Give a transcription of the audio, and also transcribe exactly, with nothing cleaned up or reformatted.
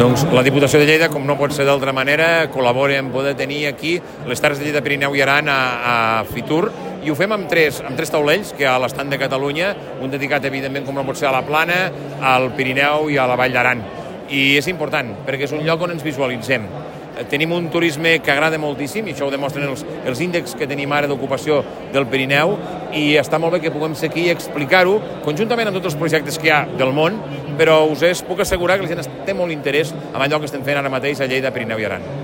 Doncs la Diputació de Lleida, com no pot ser d'altra manera, col·labora en poder tenir aquí les Terres de Lleida, Pirineu i Aran a, a Fitur, i ho fem amb tres, amb tres taulells, que hi ha a l'estand de Catalunya, un dedicat, evidentment, com no pot ser, a la Plana, al Pirineu i a la Vall d'Aran. I és important, perquè és un lloc on ens visualitzem. Tenim un turisme que agrada moltíssim, i això ho demostren els, els índexs que tenim ara d'ocupació del Pirineu, i està molt bé que puguem ser aquí i explicar-ho, conjuntament amb tots els projectes que hi ha del món, però us puc assegurar que la gent té molt interès en allò que estem fent ara mateix a Lleida, Pirineu i Aran.